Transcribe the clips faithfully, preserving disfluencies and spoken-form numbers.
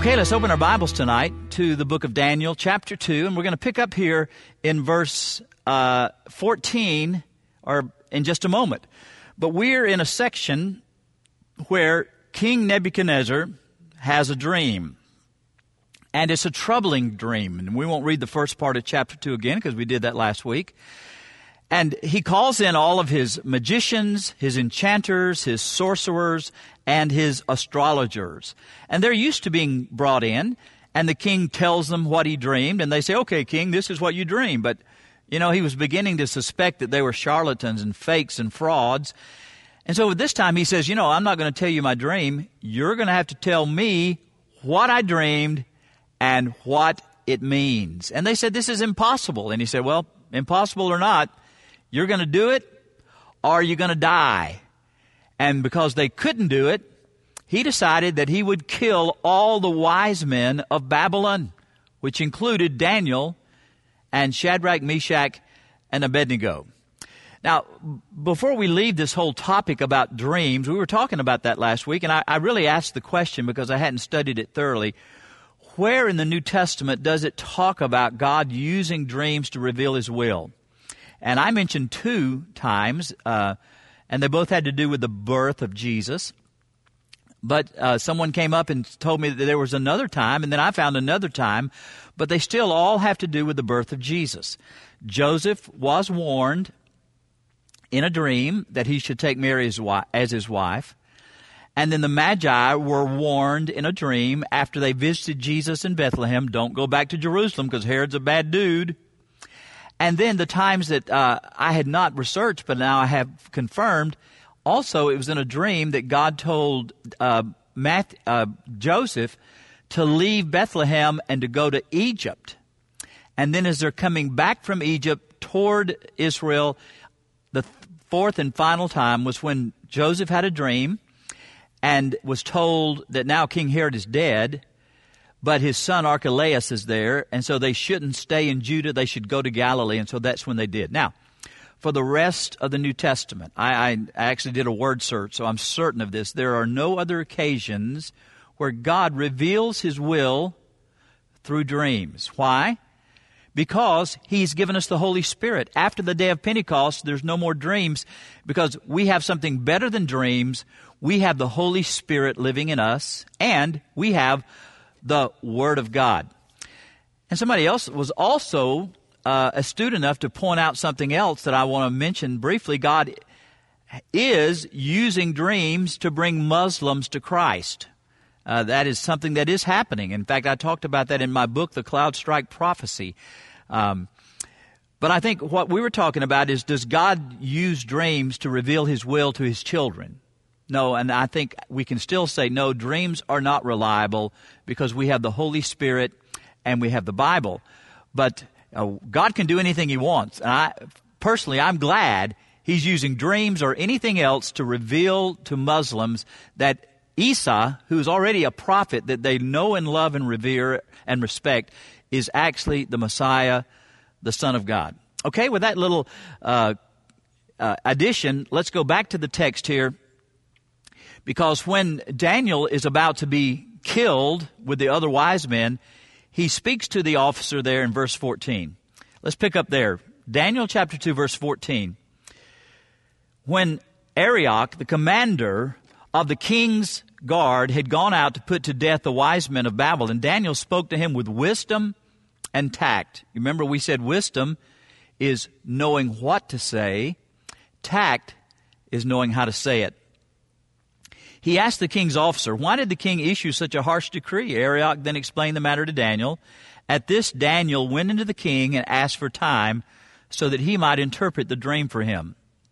Okay, let's open our Bibles tonight to the book of Daniel, chapter two, and we're going to pick up here in verse uh, fourteen, or in just a moment. But we're in a section where King Nebuchadnezzar has a dream, and it's a troubling dream. And we won't read the first part of chapter two again because we did that last week. And he calls in all of his magicians, his enchanters, his sorcerers, and his astrologers. And they're used to being brought in, and the king tells them what he dreamed, and they say, okay, king, this is what you dreamed. But, you know, he was beginning to suspect that they were charlatans and fakes and frauds. And so this time he says, you know, I'm not going to tell you my dream. You're going to have to tell me what I dreamed and what it means. And they said, this is impossible. And he said, well, impossible or not, you're going to do it or you're going to die. And because they couldn't do it, he decided that he would kill all the wise men of Babylon, which included Daniel and Shadrach, Meshach, and Abednego. Now, before we leave this whole topic about dreams, we were talking about that last week, and I, I really asked the question because I hadn't studied it thoroughly. Where in the New Testament does it talk about God using dreams to reveal His will? And I mentioned two times, uh, and they both had to do with the birth of Jesus. But uh, someone came up and told me that there was another time, and then I found another time, but they still all have to do with the birth of Jesus. Joseph was warned in a dream that he should take Mary as, wi- as his wife. And then the Magi were warned in a dream after they visited Jesus in Bethlehem, don't go back to Jerusalem because Herod's a bad dude. And then the times that uh, I had not researched, but now I have confirmed, also it was in a dream that God told uh, Matt, uh, Joseph to leave Bethlehem and to go to Egypt. And then as they're coming back from Egypt toward Israel, the th- fourth and final time was when Joseph had a dream and was told that now King Herod is dead, but his son Archelaus is there, and so they shouldn't stay in Judah. They should go to Galilee, and so that's when they did. Now, for the rest of the New Testament, I, I actually did a word search, so I'm certain of this. There are no other occasions where God reveals His will through dreams. Why? Because He's given us the Holy Spirit. After the day of Pentecost, there's no more dreams because we have something better than dreams. We have the Holy Spirit living in us, and we have the Word of God. And somebody else was also uh, astute enough to point out something else that I want to mention briefly. God is using dreams to bring Muslims to Christ. Uh, that is something that is happening. In fact, I talked about that in my book, The Cloud Strike Prophecy. Um, but I think what we were talking about is, does God use dreams to reveal His will to His children? No, and I think we can still say, no, dreams are not reliable because we have the Holy Spirit and we have the Bible. But uh, God can do anything He wants. And I, personally, I'm glad He's using dreams or anything else to reveal to Muslims that Isa, who's already a prophet that they know and love and revere and respect, is actually the Messiah, the Son of God. Okay, with that little uh, uh, addition, let's go back to the text here. Because when Daniel is about to be killed with the other wise men, he speaks to the officer there in verse fourteen. Let's pick up there. Daniel chapter two, verse fourteen. When Arioch, the commander of the king's guard, had gone out to put to death the wise men of Babylon, Daniel spoke to him with wisdom and tact. Remember, we said wisdom is knowing what to say. Tact is knowing how to say it. He asked the king's officer, why did the king issue such a harsh decree? Arioch then explained the matter to Daniel. At this, Daniel went into the king and asked for time so that he might interpret the dream for him.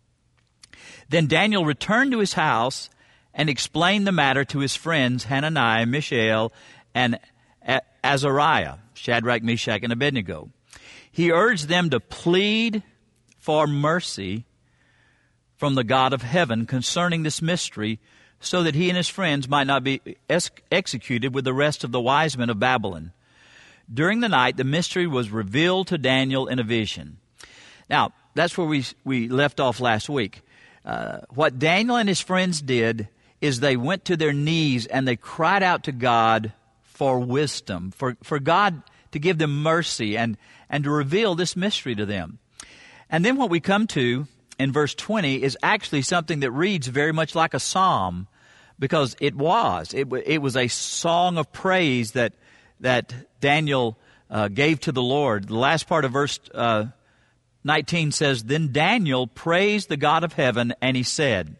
Then Daniel returned to his house and explained the matter to his friends Hananiah, Mishael, and Azariah, Shadrach, Meshach, and Abednego. He urged them to plead for mercy from the God of heaven concerning this mystery, so that he and his friends might not be ex- executed with the rest of the wise men of Babylon. During the night, the mystery was revealed to Daniel in a vision. Now, that's where we we left off last week. Uh, what Daniel and his friends did is they went to their knees and they cried out to God for wisdom, for, for God to give them mercy and, and to reveal this mystery to them. And then what we come to in verse twenty is actually something that reads very much like a psalm, because it was. It, it was a song of praise that, that Daniel uh, gave to the Lord. The last part of verse uh, nineteen says, "Then Daniel praised the God of heaven, and he said,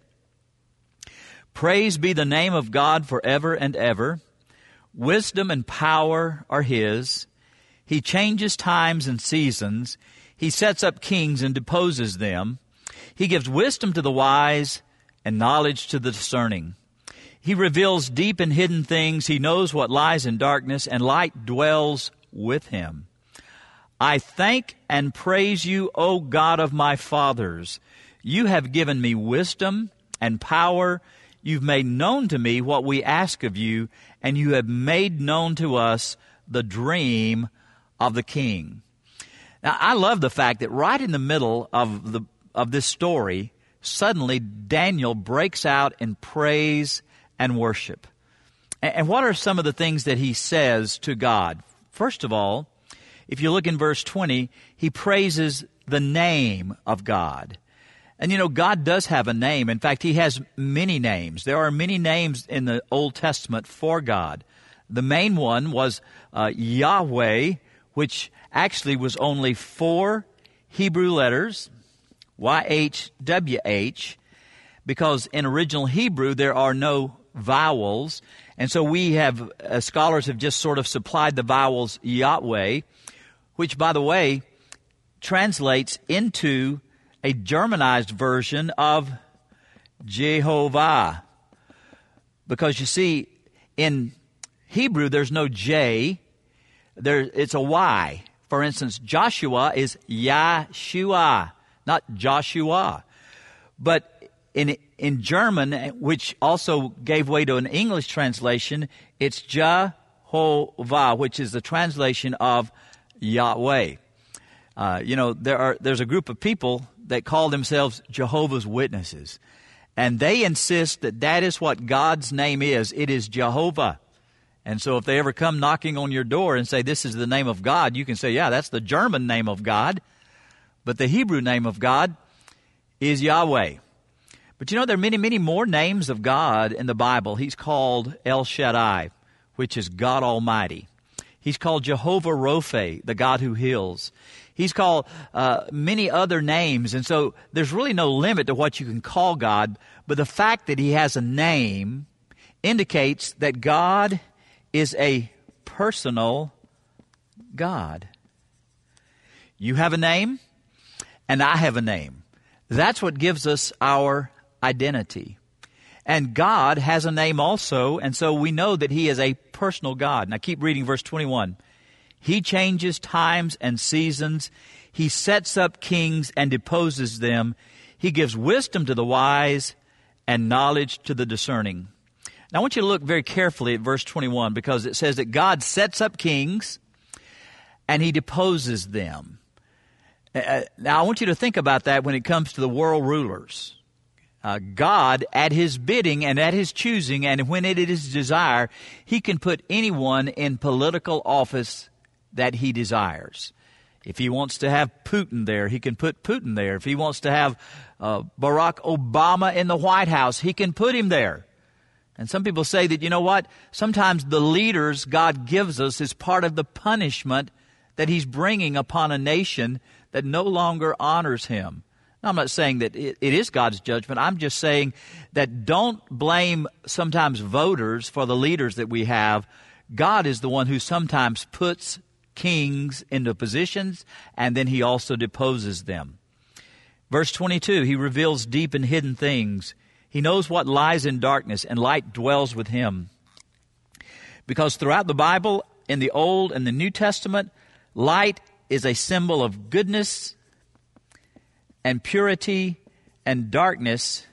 Praise be the name of God forever and ever. Wisdom and power are his. He changes times and seasons. He sets up kings and deposes them. He gives wisdom to the wise and knowledge to the discerning. He reveals deep and hidden things. He knows what lies in darkness, and light dwells with him. I thank and praise you, O God of my fathers. You have given me wisdom and power. You've made known to me what we ask of you, and you have made known to us the dream of the king." Now, I love the fact that right in the middle of the of this story, suddenly Daniel breaks out in praise and worship. And what are some of the things that he says to God? First of all, if you look in verse twenty, he praises the name of God. And you know, God does have a name. In fact, he has many names. There are many names in the Old Testament for God. The main one was uh, Yahweh, which actually was only four Hebrew letters, Y H W H, because in original Hebrew there are no vowels. And so we have, uh, scholars have just sort of supplied the vowels Yahweh, which, by the way, translates into a Germanized version of Jehovah. Because you see, in Hebrew there's no J, there it's a Y. For instance, Joshua is Yahshua, not Joshua. But in in German, which also gave way to an English translation, it's Jehovah, which is the translation of Yahweh. Uh, you know, there are there's a group of people that call themselves Jehovah's Witnesses, and they insist that that is what God's name is. It is Jehovah. And so if they ever come knocking on your door and say, "This is the name of God," you can say, "Yeah, that's the German name of God." But the Hebrew name of God is Yahweh. But you know, there are many, many more names of God in the Bible. He's called El Shaddai, which is God Almighty. He's called Jehovah Rophe, the God who heals. He's called uh, many other names. And so there's really no limit to what you can call God. But the fact that he has a name indicates that God is a personal God. You have a name, and I have a name. That's what gives us our identity. And God has a name also, and so we know that he is a personal God. Now keep reading verse twenty-one. He changes times and seasons. He sets up kings and deposes them. He gives wisdom to the wise and knowledge to the discerning. Now I want you to look very carefully at verse twenty-one, because it says that God sets up kings and he deposes them. Uh, now I want you to think about that when it comes to the world rulers. Uh, God, at his bidding and at his choosing, and when it is his desire, he can put anyone in political office that he desires. If he wants to have Putin there, he can put Putin there. If he wants to have uh, Barack Obama in the White House, he can put him there. And some people say that, you know what, sometimes the leaders God gives us is part of the punishment that he's bringing upon a nation that no longer honors him. Now, I'm not saying that it, it is God's judgment. I'm just saying that don't blame sometimes voters for the leaders that we have. God is the one who sometimes puts kings into positions, and then he also deposes them. Verse twenty-two, he reveals deep and hidden things. He knows what lies in darkness, and light dwells with him. Because throughout the Bible, in the Old and the New Testament, light is a symbol of goodness and purity, and darkness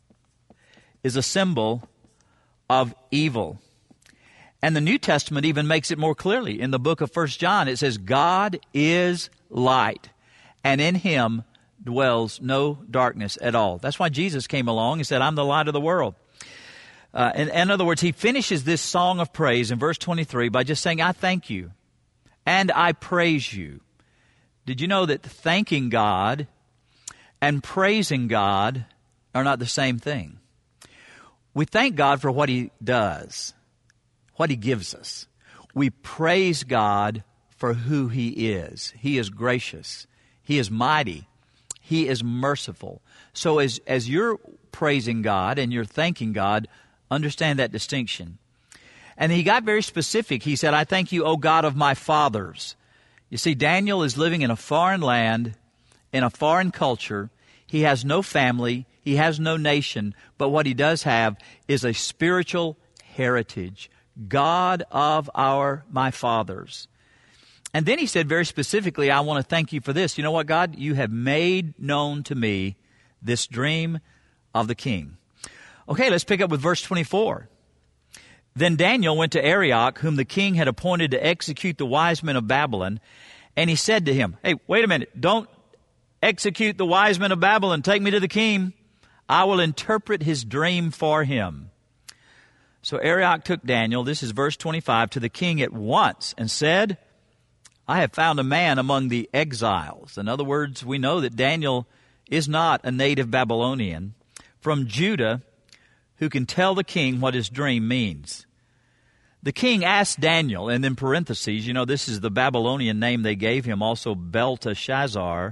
is a symbol of evil. And the New Testament even makes it more clearly. In the book of First John, it says, God is light, and in him dwells no darkness at all. That's why Jesus came along and said, I'm the light of the world. Uh, in, in other words, he finishes this song of praise in verse twenty-three by just saying, I thank you and I praise you. Did you know that thanking God and praising God are not the same thing? We thank God for what he does, what he gives us. We praise God for who he is. He is gracious. He is mighty. He is merciful. So as, as you're praising God and you're thanking God, understand that distinction. And he got very specific. He said, I thank you, O God of my fathers. You see, Daniel is living in a foreign land, in a foreign culture. He has no family. He has no nation. But what he does have is a spiritual heritage. God of our, my fathers. And then he said very specifically, I want to thank you for this. You know what, God? You have made known to me this dream of the king. Okay, let's pick up with verse twenty-four. Then Daniel went to Arioch, whom the king had appointed to execute the wise men of Babylon, and he said to him, hey, wait a minute, don't execute the wise men of Babylon. Take me to the king. I will interpret his dream for him. So Arioch took Daniel, this is verse twenty-five, to the king at once and said, I have found a man among the exiles. In other words, we know that Daniel is not a native Babylonian, from Judah, who can tell the king what his dream means. The king asked Daniel, and in parentheses, you know, this is the Babylonian name they gave him, also Belteshazzar,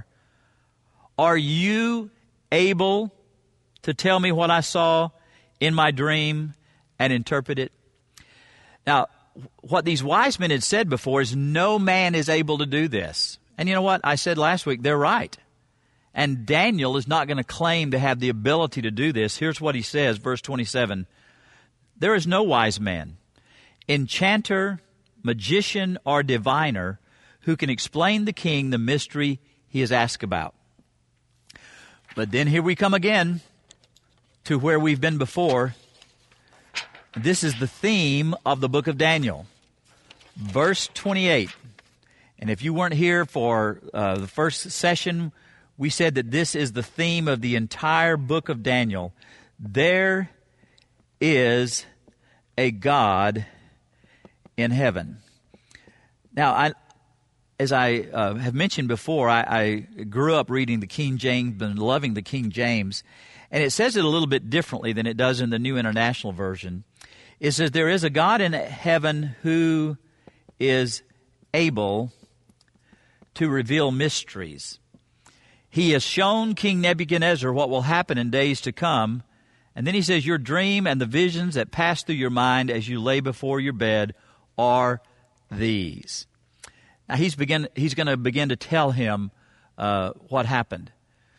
are you able to tell me what I saw in my dream and interpret it? Now, what these wise men had said before is no man is able to do this. And you know what? I said last week, they're right. And Daniel is not going to claim to have the ability to do this. Here's what he says, verse twenty-seven. There is no wise man, enchanter, magician, or diviner who can explain the king the mystery he has asked about. But then here we come again to where we've been before. This is the theme of the book of Daniel. Verse twenty-eight. And if you weren't here for uh, the first session, we said that this is the theme of the entire book of Daniel. There is a God in heaven. Now, I, as I uh, have mentioned before, I, I grew up reading the King James and loving the King James. And it says it a little bit differently than it does in the New International Version. It says, there is a God in heaven who is able to reveal mysteries. He has shown King Nebuchadnezzar what will happen in days to come. And then he says, your dream and the visions that pass through your mind as you lay before your bed are these. Now he's begin, he's going to begin to tell him uh, what happened.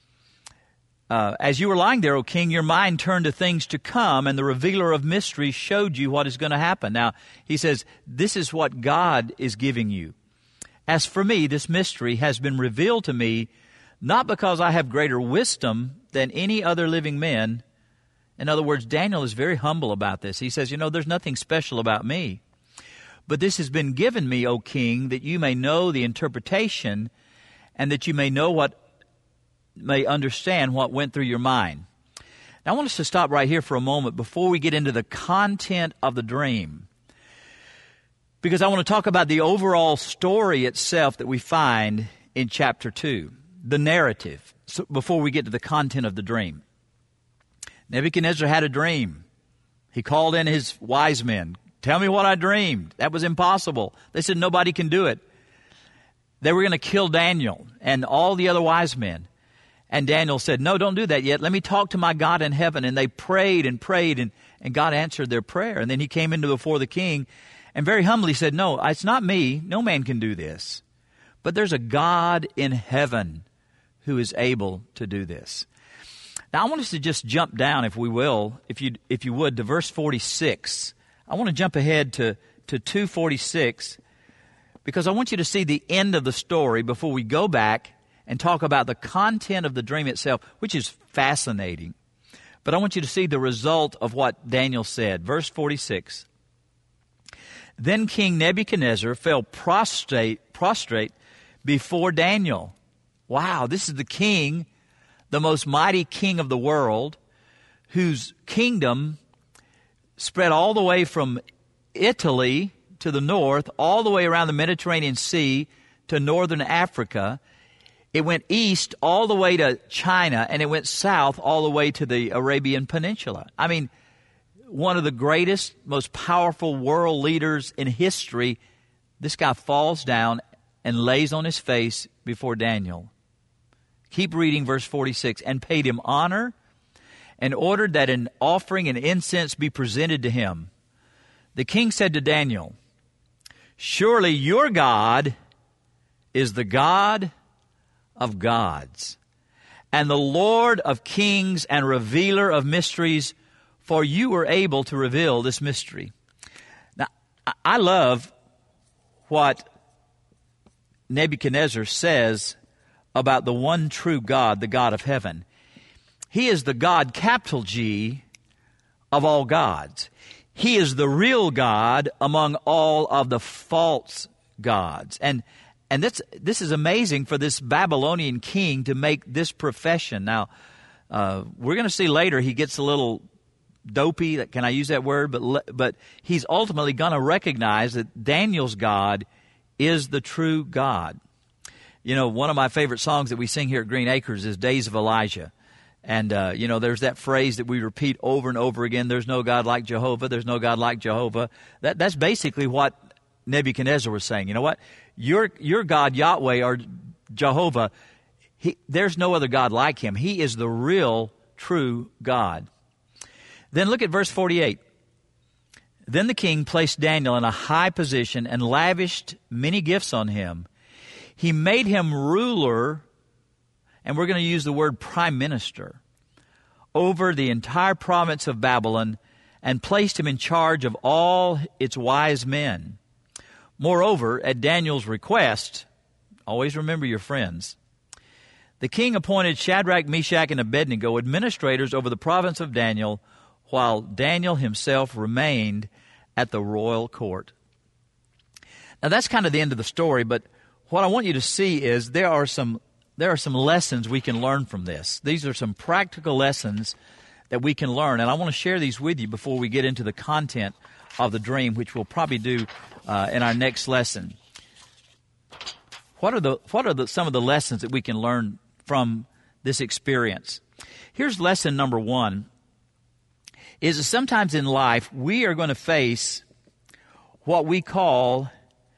Uh, as you were lying there, O king, your mind turned to things to come, and the revealer of mysteries showed you what is going to happen. Now, he says, this is what God is giving you. As for me, this mystery has been revealed to me, not because I have greater wisdom than any other living men. In other words, Daniel is very humble about this. He says, you know, there's nothing special about me. But this has been given me, O king, that you may know the interpretation and that you may know what may understand what went through your mind. Now, I want us to stop right here for a moment before we get into the content of the dream, because I want to talk about the overall story itself that we find in chapter two, the narrative, so before we get to the content of the dream. Nebuchadnezzar had a dream. He called in his wise men. Tell me what I dreamed. That was impossible. They said nobody can do it. They were going to kill Daniel and all the other wise men. And Daniel said, no, don't do that yet. Let me talk to my God in heaven. And they prayed and prayed, and, and God answered their prayer. And then he came into before the king and very humbly said, no, it's not me. No man can do this. But there's a God in heaven who is able to do this. Now, I want us to just jump down, if we will, if you if you would, to verse forty-six. I want to jump ahead to, to two forty-six, because I want you to see the end of the story before we go back and talk about the content of the dream itself, which is fascinating. But I want you to see the result of what Daniel said. Verse forty-six. Then King Nebuchadnezzar fell prostrate, prostrate before Daniel. Wow, this is the king, the most mighty king of the world, whose kingdom spread all the way from Italy to the north, all the way around the Mediterranean Sea to northern Africa. It went east all the way to China, and it went south all the way to the Arabian Peninsula. I mean, one of the greatest, most powerful world leaders in history, this guy falls down and lays on his face before Daniel. Keep reading verse forty-six. And paid him honor and ordered that an offering and incense be presented to him. The king said to Daniel, surely your God is the God of gods and the Lord of kings and revealer of mysteries, for you were able to reveal this mystery. Now, I love what Nebuchadnezzar says about the one true God, the God of heaven. He is the God, capital G, of all gods. He is the real God among all of the false gods. And and this, this is amazing for this Babylonian king to make this profession. Now, uh, we're going to see later he gets a little dopey. Can I use that word? But but he's ultimately going to recognize that Daniel's God is the true God. You know, one of my favorite songs that we sing here at Green Acres is Days of Elijah. And, uh, you know, there's that phrase that we repeat over and over again, there's no God like Jehovah, there's no God like Jehovah. That, that's basically what Nebuchadnezzar was saying. You know what? Your, your God, Yahweh, or Jehovah, he, there's no other God like him. He is the real, true God. Then look at verse forty-eight. Then the king placed Daniel in a high position and lavished many gifts on him. He made him ruler, and we're going to use the word prime minister, over the entire province of Babylon, and placed him in charge of all its wise men. Moreover, at Daniel's request, always remember your friends, the king appointed Shadrach, Meshach, and Abednego administrators over the province of Daniel, while Daniel himself remained at the royal court. Now that's kind of the end of the story, but what I want you to see is there are some there are some lessons we can learn from this. These are some practical lessons that we can learn, and I want to share these with you before we get into the content of the dream, which we'll probably do uh, in our next lesson. What are the what are the, some of the lessons that we can learn from this experience? Here's lesson number one, is that sometimes in life we are going to face what we call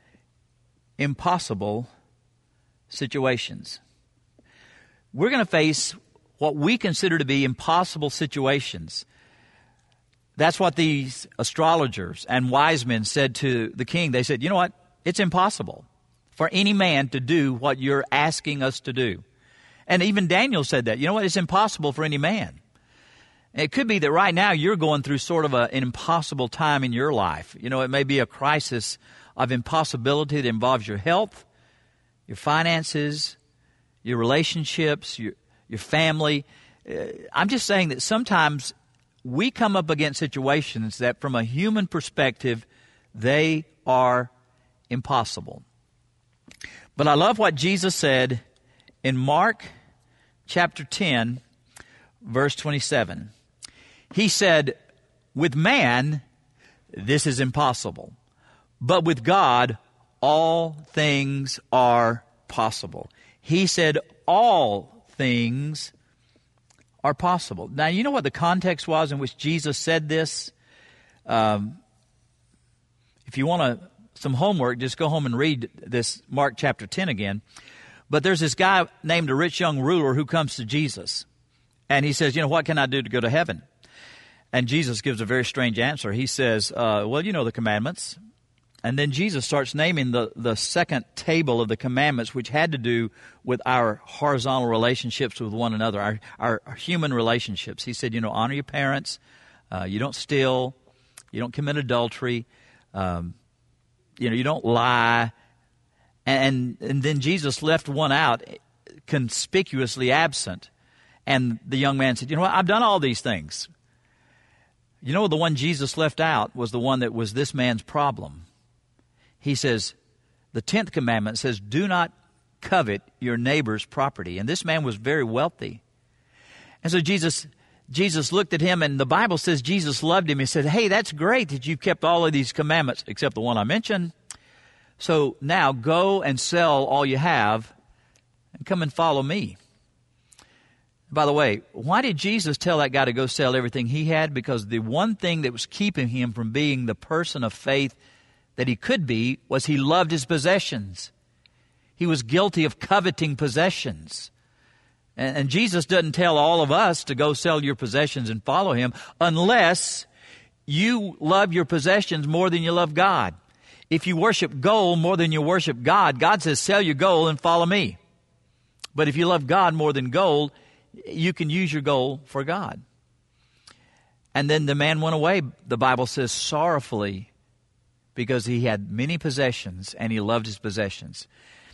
impossible situations. We're going to face what we consider to be impossible situations. That's what these astrologers and wise men said to the king. They said, you know what? It's impossible for any man to do what you're asking us to do. And even Daniel said that. You know what? It's impossible for any man. It could be that right now you're going through sort of a, an impossible time in your life. You know, it may be a crisis of impossibility that involves your health, your finances, your relationships, your, your family. Uh, I'm just saying that sometimes we come up against situations that from a human perspective, they are impossible. But I love what Jesus said in Mark chapter ten, verse twenty-seven. He said, with man, this is impossible. But with God, all things are possible. He said, all things are possible. Now, you know what the context was in which Jesus said this? Um, if you want to, some homework, just go home and read this Mark chapter ten again. But there's this guy named a rich young ruler who comes to Jesus. And he says, you know, what can I do to go to heaven? And Jesus gives a very strange answer. He says, uh, well, you know the commandments. And then Jesus starts naming the, the second table of the commandments, which had to do with our horizontal relationships with one another, our, our, our human relationships. He said, you know, honor your parents, uh, you don't steal, you don't commit adultery, um, you know, you don't lie. And, and then Jesus left one out, conspicuously absent. And the young man said, you know what, I've done all these things. You know, the one Jesus left out was the one that was this man's problem. He says, the tenth commandment says, do not covet your neighbor's property. And this man was very wealthy. And so Jesus Jesus looked at him, and the Bible says Jesus loved him. He said, hey, that's great that you've kept all of these commandments except the one I mentioned. So now go and sell all you have and come and follow me. By the way, why did Jesus tell that guy to go sell everything he had? Because the one thing that was keeping him from being the person of faith that he could be was he loved his possessions. He was guilty of coveting possessions. And, and Jesus doesn't tell all of us to go sell your possessions and follow him unless you love your possessions more than you love God. If you worship gold more than you worship God, God says, sell your gold and follow me. But if you love God more than gold, you can use your gold for God. And then the man went away, the Bible says, sorrowfully, because he had many possessions and he loved his possessions.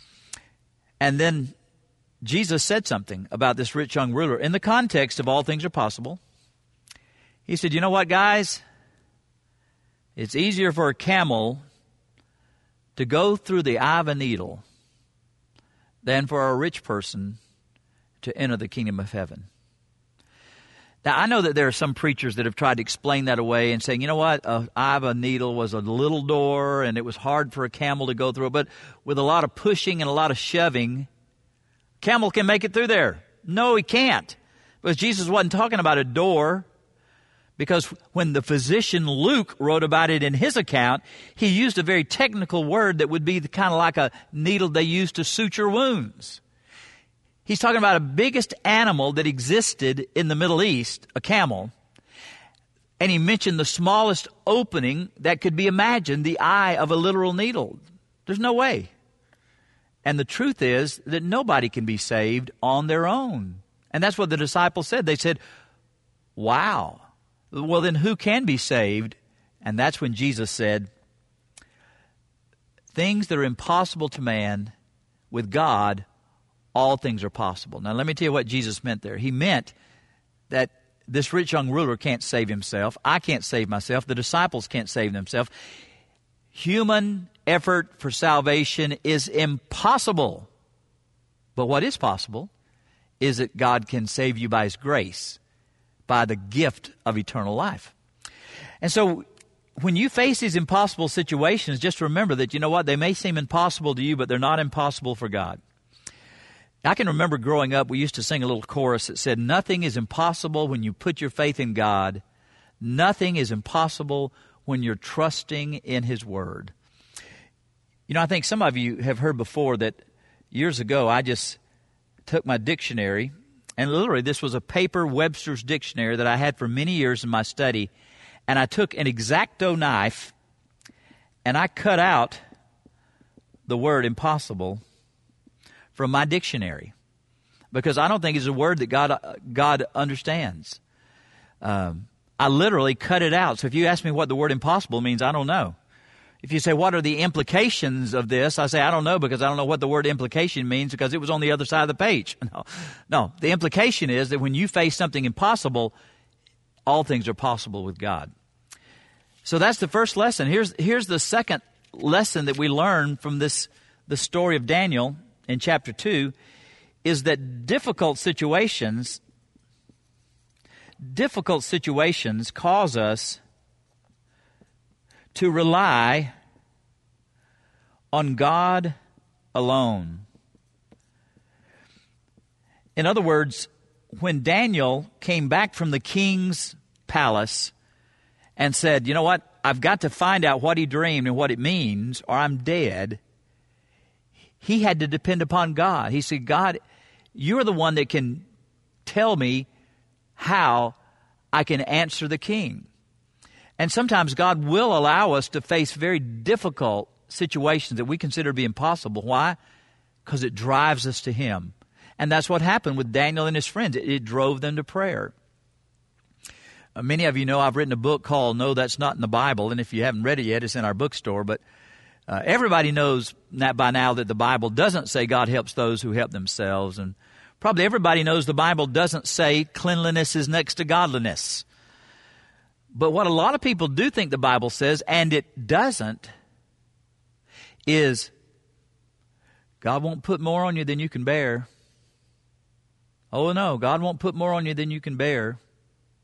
And then Jesus said something about this rich young ruler in the context of all things are possible. He said, you know what, guys? It's easier for a camel to go through the eye of a needle than for a rich person to enter the kingdom of heaven. Now, I know that there are some preachers that have tried to explain that away and saying, you know what, an eye of a needle was a little door and it was hard for a camel to go through it, but with a lot of pushing and a lot of shoving, a camel can make it through there. No, he can't. Because Jesus wasn't talking about a door, because when the physician Luke wrote about it in his account, he used a very technical word that would be kind of like a needle they used to suture wounds. He's talking about a biggest animal that existed in the Middle East, a camel. And he mentioned the smallest opening that could be imagined, the eye of a literal needle. There's no way. And the truth is that nobody can be saved on their own. And that's what the disciples said. They said, wow, well then who can be saved? And that's when Jesus said, things that are impossible to man, with God, all things are possible. Now, let me tell you what Jesus meant there. He meant that this rich young ruler can't save himself. I can't save myself. The disciples can't save themselves. Human effort for salvation is impossible. But what is possible is that God can save you by His grace, by the gift of eternal life. And so when you face these impossible situations, just remember that, you know what, they may seem impossible to you, but they're not impossible for God. I can remember growing up, we used to sing a little chorus that said, nothing is impossible when you put your faith in God. Nothing is impossible when you're trusting in His Word. You know, I think some of you have heard before that years ago I just took my dictionary, and literally this was a paper Webster's dictionary that I had for many years in my study, and I took an X-Acto knife and I cut out the word impossible from my dictionary, because I don't think it's a word that God God understands. Um, I literally cut it out. So if you ask me what the word impossible means, I don't know. If you say, what are the implications of this? I say, I don't know, because I don't know what the word implication means, because it was on the other side of the page. No, no. The implication is that when you face something impossible, all things are possible with God. So that's the first lesson. Here's, here's the second lesson that we learn from this, the story of Daniel in chapter two, is that difficult situations, difficult situations cause us to rely on God alone. In other words, when Daniel came back from the king's palace and said, you know what, I've got to find out what he dreamed and what it means, or I'm dead, he had to depend upon God. He said, God, you're the one that can tell me how I can answer the king. And sometimes God will allow us to face very difficult situations that we consider to be impossible. Why? Because it drives us to Him. And that's what happened with Daniel and his friends. It, it drove them to prayer. Uh, many of you know I've written a book called No, That's Not in the Bible. And if you haven't read it yet, it's in our bookstore. But uh, everybody knows that by now that the Bible doesn't say God helps those who help themselves. And probably everybody knows the Bible doesn't say cleanliness is next to godliness. But what a lot of people do think the Bible says, and it doesn't, is God won't put more on you than you can bear. Oh, no, God won't put more on you than you can bear.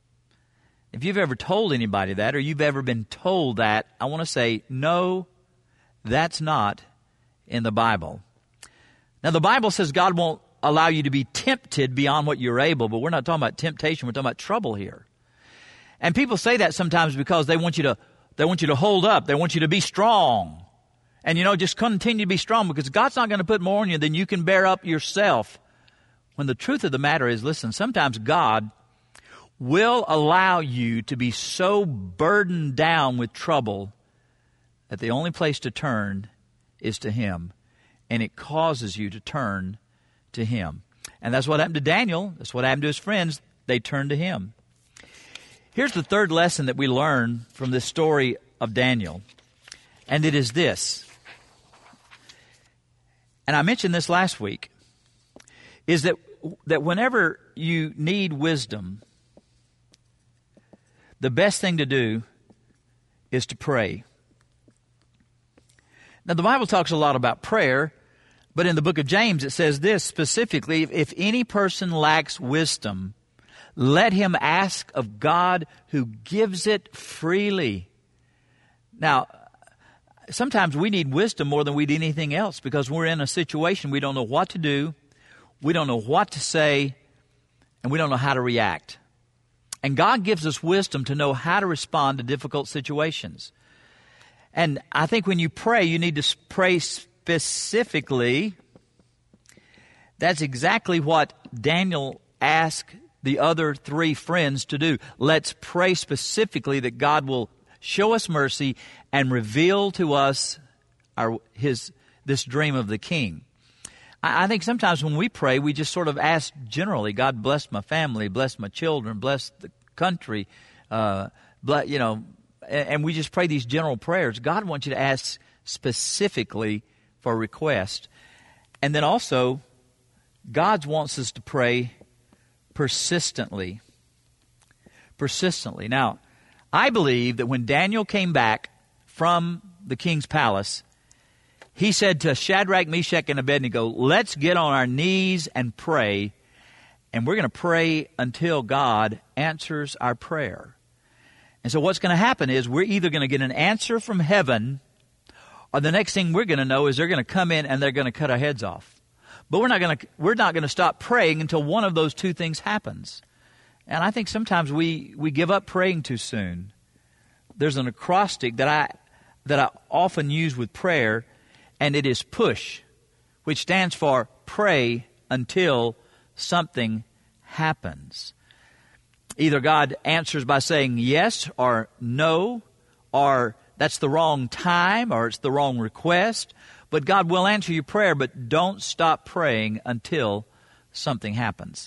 if you've ever told anybody that or you've ever been told that, I want to say, no, that's not in the Bible. Now, the Bible says God won't allow you to be tempted beyond what you're able, but we're not talking about temptation. We're talking about trouble here. And people say that sometimes because they want you to, they want you to hold up. They want you to be strong. And, you know, just continue to be strong because God's not going to put more on you than you can bear up yourself. When the truth of the matter is, listen, sometimes God will allow you to be so burdened down with trouble that the only place to turn is to Him. And it causes you to turn to Him. And that's what happened to Daniel. That's what happened to his friends. They turned to Him. Here's the third lesson that we learn from this story of Daniel. And it is this. And I mentioned this last week. Is that, that whenever you need wisdom, the best thing to do is to pray. Now, the Bible talks a lot about prayer, but in the book of James it says this specifically, if any person lacks wisdom, let him ask of God who gives it freely. Now, sometimes we need wisdom more than we need anything else because we're in a situation we don't know what to do, we don't know what to say, and we don't know how to react. And God gives us wisdom to know how to respond to difficult situations. And I think when you pray, you need to pray specifically. That's exactly what Daniel asked the other three friends to do. Let's pray specifically that God will show us mercy and reveal to us our his this dream of the king. I, I think sometimes when we pray, we just sort of ask generally, God bless my family, bless my children, bless the country, uh, bless, you know, and, and we just pray these general prayers. God wants you to ask specifically for a request. And then also, God wants us to pray persistently. Persistently. Now, I believe that when Daniel came back from the king's palace, he said to Shadrach, Meshach, and Abednego, let's get on our knees and pray, and we're going to pray until God answers our prayer. And so what's going to happen is we're either going to get an answer from heaven, or the next thing we're going to know is they're going to come in and they're going to cut our heads off. But we're not going to we're not going to stop praying until one of those two things happens. And I think sometimes we, we give up praying too soon. There's an acrostic that I that I often use with prayer, and it is PUSH, which stands for pray until something happens. Either God answers by saying yes or no, or that's the wrong time, or it's the wrong request. But God will answer your prayer, but don't stop praying until something happens.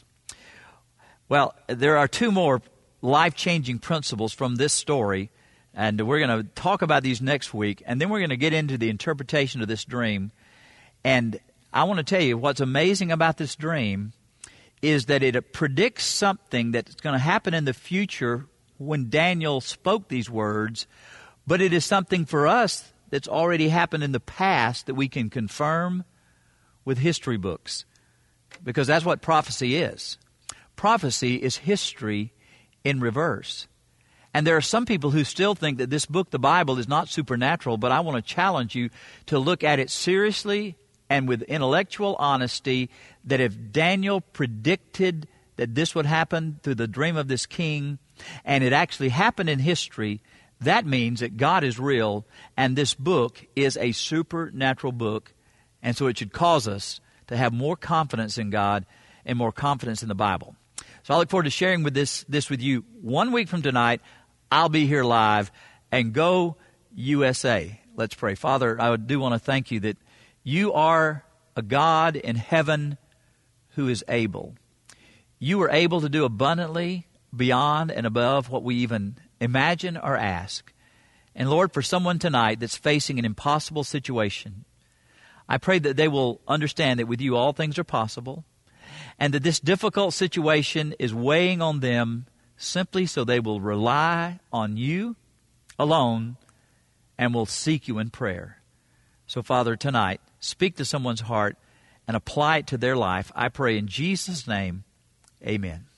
Well, there are two more life-changing principles from this story, and we're going to talk about these next week, and then we're going to get into the interpretation of this dream. And I want to tell you what's amazing about this dream is that it predicts something that's going to happen in the future when Daniel spoke these words, but it is something for us that's already happened in the past that we can confirm with history books, because that's what prophecy is. Prophecy is history in reverse. And there are some people who still think that this book, the Bible, is not supernatural, but I want to challenge you to look at it seriously and with intellectual honesty, that if Daniel predicted that this would happen through the dream of this king, and it actually happened in history, that means that God is real, and this book is a supernatural book, and so it should cause us to have more confidence in God and more confidence in the Bible. So I look forward to sharing with this, this with you. One week from tonight, I'll be here live, and go U S A. Let's pray. Father, I do want to thank you that you are a God in heaven who is able. You are able to do abundantly beyond and above what we even imagine or ask. And Lord, for someone tonight that's facing an impossible situation, I pray that they will understand that with you all things are possible, and that this difficult situation is weighing on them simply so they will rely on you alone and will seek you in prayer. So, Father, tonight, speak to someone's heart and apply it to their life. I pray in Jesus' name, amen.